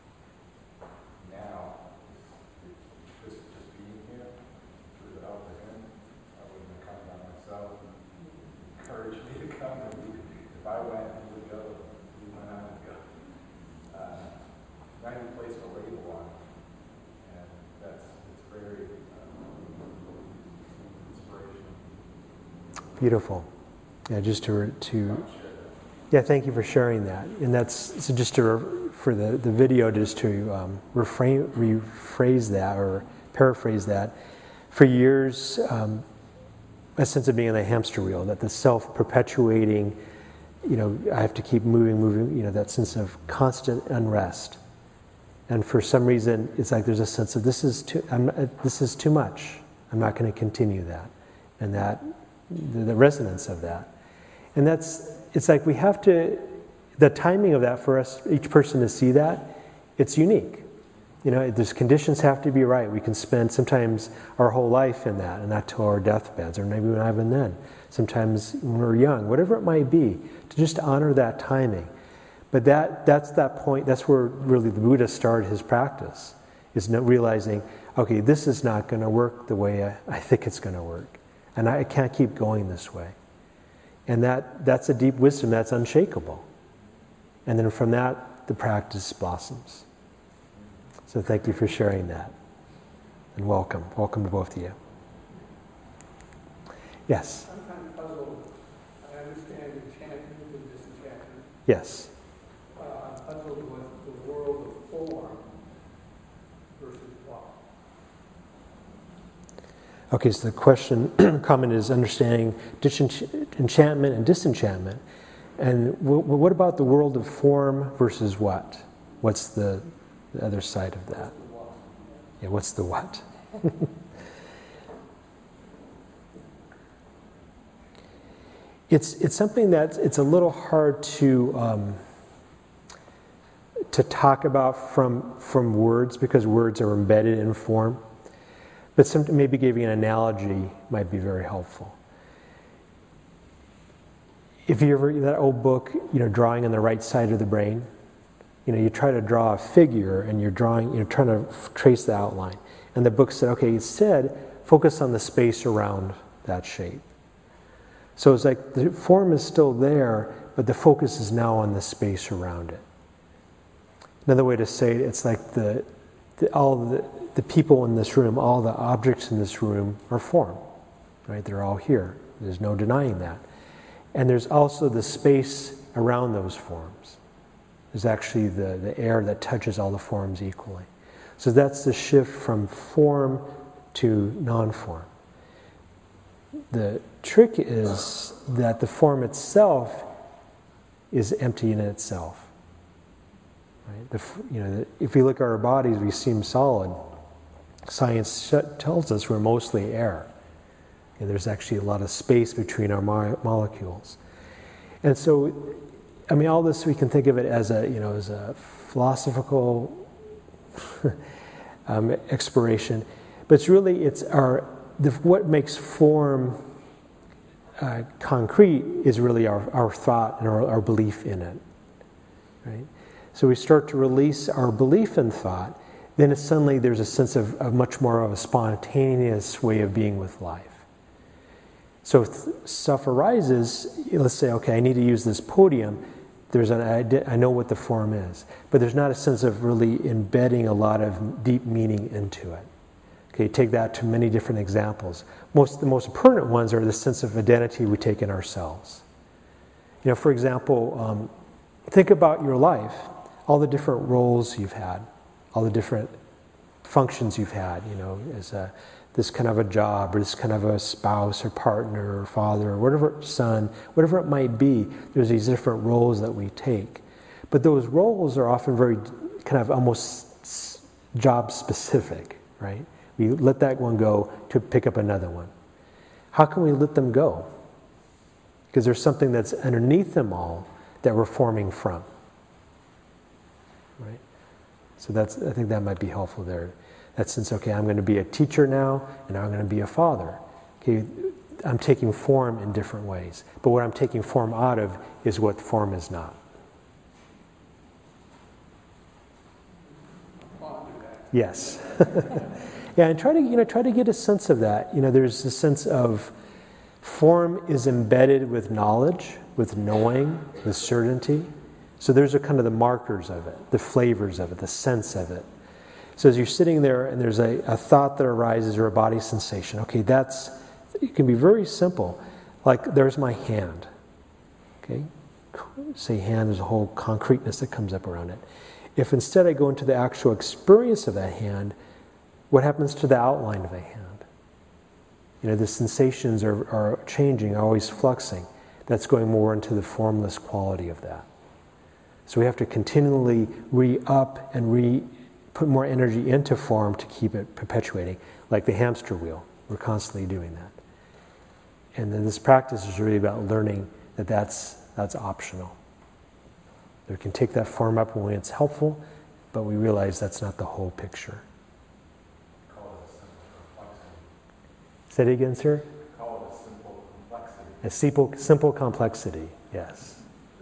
now, it's, it's just, just being here, through the help of him, I wouldn't have come by myself and encouraged me to come. And he, if I went, he would go. He went, I would go. Uh, not even place a label on it. And that's, it's very uh, inspirational. Beautiful. Yeah, just to, to yeah, thank you for sharing that. And that's, so just to, for the, the video, just to um, reframe, rephrase that or paraphrase that. For years, um, a sense of being on the hamster wheel, that the self-perpetuating, you know, I have to keep moving, moving, you know, that sense of constant unrest. And for some reason, it's like there's a sense of this is too, I'm, uh, this is too much. I'm not going to continue that. And that, the, the resonance of that. And that's, it's like we have to, the timing of that for us, each person to see that, it's unique. You know, there's conditions have to be right. We can spend sometimes our whole life in that, and not till our deathbeds, or maybe not even then. Sometimes when we're young, whatever it might be, to just honor that timing. But that that's that point, that's where really the Buddha started his practice, is not realizing, okay, this is not going to work the way I, I think it's going to work. And I, I can't keep going this way. And that that's a deep wisdom that's unshakable. And then from that, the practice blossoms. So thank you for sharing that. And welcome. Welcome to both of you. Yes? I'm kind of puzzled. I understand enchantment and disenchantment. Yes. Uh, I'm puzzled with the world of form versus what. Okay, so the question, comment is understanding disenchantment and disenchantment. And w- what about the world of form versus what? What's the, the other side of that? Yeah, what's the what? it's it's something that it's a little hard to um, to talk about from from words, because words are embedded in form. But some, maybe giving an analogy might be very helpful. If you ever, that old book, you know, Drawing on the Right Side of the Brain, you know, you try to draw a figure and you're drawing, you're trying to f- trace the outline. And the book said, okay, it said, focus on the space around that shape. So it's like the form is still there, but the focus is now on the space around it. Another way to say it, it's like the, the all the, the people in this room, all the objects in this room are form, right? They're all here. There's no denying that. And there's also the space around those forms. There's actually the, the air that touches all the forms equally. So that's the shift from form to non-form. The trick is that the form itself is empty in itself. Right? The, you know, the, if we look at our bodies, we seem solid. Science tells us we're mostly air. And there's actually a lot of space between our mo- molecules. And so, I mean, all this, we can think of it as a, you know, as a philosophical um, exploration, but it's really, it's our, the, what makes form uh, concrete is really our, our thought and our, our belief in it, right? So we start to release our belief in thought, then it's suddenly there's a sense of, of much more of a spontaneous way of being with life. So if stuff arises, let's say, okay, I need to use this podium. There's an idea, I know what the form is, but there's not a sense of really embedding a lot of deep meaning into it. Okay, take that to many different examples. Most the most pertinent ones are the sense of identity we take in ourselves. You know, for example, um, think about your life, all the different roles you've had, all the different functions you've had. You know, as a this kind of a job, or this kind of a spouse or partner or father or whatever, son, whatever it might be, there's these different roles that we take. But those roles are often very kind of almost job specific, right? We let that one go to pick up another one. How can we let them go? Because there's something that's underneath them all that we're forming from, right? So that's, I think that might be helpful there. That sense, okay, I'm going to be a teacher now, and now I'm going to be a father. Okay, I'm taking form in different ways. But what I'm taking form out of is what form is not. Yes. Yeah, and try to, you know, try to get a sense of that. You know, there's a sense of form is embedded with knowledge, with knowing, with certainty. So there's a kind of the markers of it, the flavors of it, the sense of it. So as you're sitting there and there's a, a thought that arises or a body sensation, okay, that's, it can be very simple. Like, there's my hand. Okay? Say hand, there's a whole concreteness that comes up around it. If instead I go into the actual experience of that hand, what happens to the outline of the hand? You know, the sensations are, are changing, always fluxing. That's going more into the formless quality of that. So we have to continually re-up and re- put more energy into form to keep it perpetuating, like the hamster wheel. We're constantly doing that. And then this practice is really about learning that that's, that's optional. We can take that form up when it's helpful, but we realize that's not the whole picture. Call it a simple complexity. Say it again, sir? Call it a simple complexity. A simple, simple complexity, yes.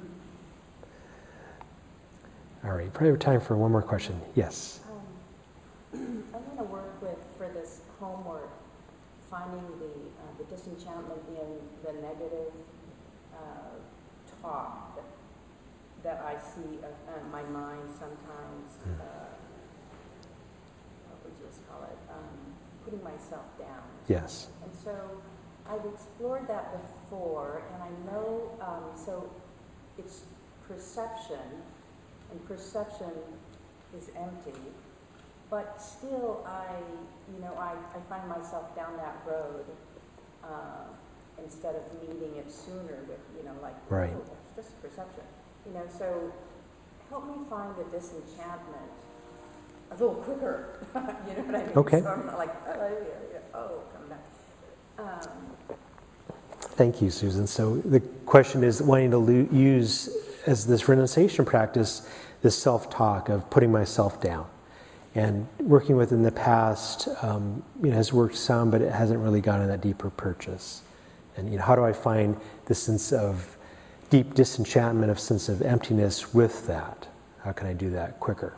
All right, probably have time for one more question. Yes? Um, I want to work with, for this homework, finding the, uh, the disenchantment in the negative uh, talk that, that I see uh, in my mind sometimes, Mm. uh, what would you just call it, um, putting myself down. Yes. And so I've explored that before, and I know, um, so it's perception, and perception is empty, but still I, you know, I, I find myself down that road uh, instead of meeting it sooner with, you know, like, right. oh, that's just perception. You know, so help me find the disenchantment a little quicker, you know what I mean? Okay. So I'm not like, oh, yeah, yeah, oh, come back. Um, Thank you, Susan. So the question is wanting to lo- use, as this renunciation practice, this self-talk of putting myself down. And working with in the past, um, you know, has worked some, but it hasn't really gone in that deeper purchase. And you know, how do I find the sense of deep disenchantment, of sense of emptiness with that? How can I do that quicker?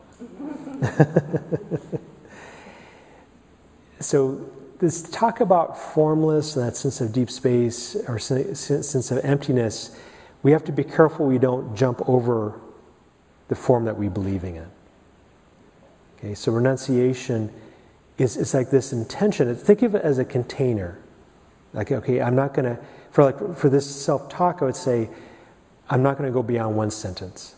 So this talk about formless and that sense of deep space or sense of emptiness, we have to be careful we don't jump over the form that we're believing in. Okay, so renunciation is, is like this intention. Think of it as a container. Like, okay, I'm not going to, for like for this self-talk, I would say, I'm not going to go beyond one sentence.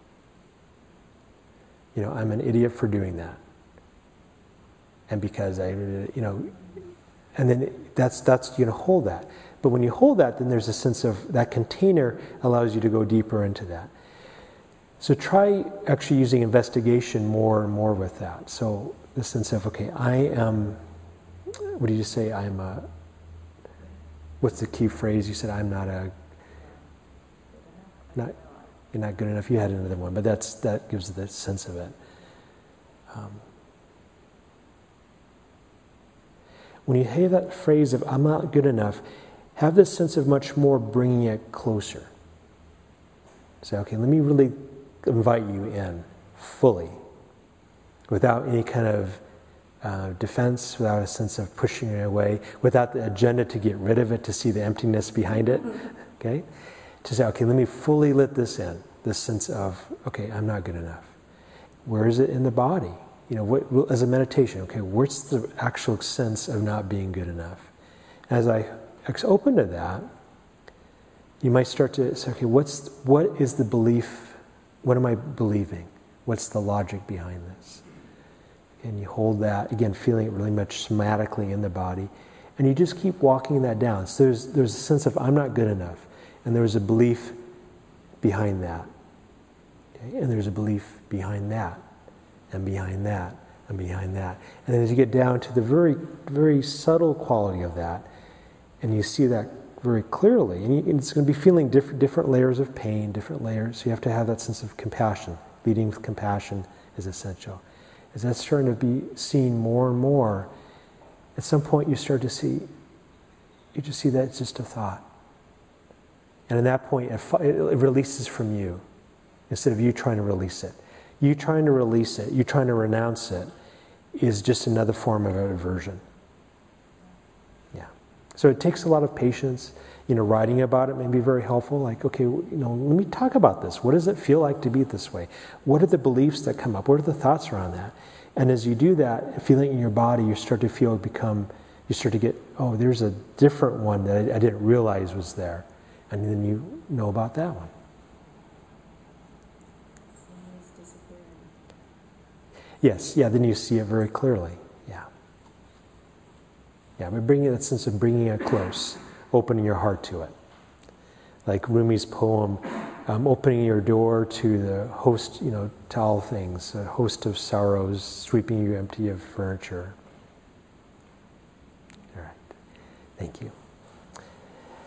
You know, I'm an idiot for doing that. And because I, you know, and then that's, that's, you know, hold that. But when you hold that, then there's a sense of, that container allows you to go deeper into that. So try actually using investigation more and more with that. So the sense of, okay, I am, what did you say? I'm a, what's the key phrase? You said, I'm not a, Not, you're not good enough. You had another one, but that's that gives the sense of it. Um, when you hear that phrase of "I'm not good enough," have this sense of much more bringing it closer. Say, okay, let me really invite you in fully, without any kind of uh, defense, without a sense of pushing it away, without the agenda to get rid of it, to see the emptiness behind it. Okay, to say, okay, let me fully let this in. This sense of, okay, I'm not good enough. Where is it in the body? You know, what, as a meditation, okay, what's the actual sense of not being good enough? As I open to that, you might start to say, okay, what's what is the belief? What am I believing? What's the logic behind this? And you hold that, again, feeling it really much somatically in the body, and you just keep walking that down. So there's there's a sense of I'm not good enough, and there's a belief behind that. Okay? And there's a belief behind that, and behind that, and behind that. And then as you get down to the very, very subtle quality of that, and you see that very clearly, and, you, and it's going to be feeling different, different layers of pain, different layers. So you have to have that sense of compassion. Leading with compassion is essential. As that's starting to be seen more and more, at some point you start to see, you just see that it's just a thought. And at that point, it, it releases from you, instead of you trying to release it. You trying to release it, you trying to renounce it, is just another form of aversion. Yeah. So it takes a lot of patience. You know, writing about it may be very helpful. Like, okay, you know, let me talk about this. What does it feel like to be this way? What are the beliefs that come up? What are the thoughts around that? And as you do that, feeling in your body, you start to feel become, you start to get, oh, there's a different one that I, I didn't realize was there. And then you know about that one. Yes, yeah, then you see it very clearly. Yeah. Yeah, but bringing that sense of bringing it close, opening your heart to it. Like Rumi's poem, um, opening your door to the host, you know, to all things, a host of sorrows, sweeping you empty of furniture. All right. Thank you.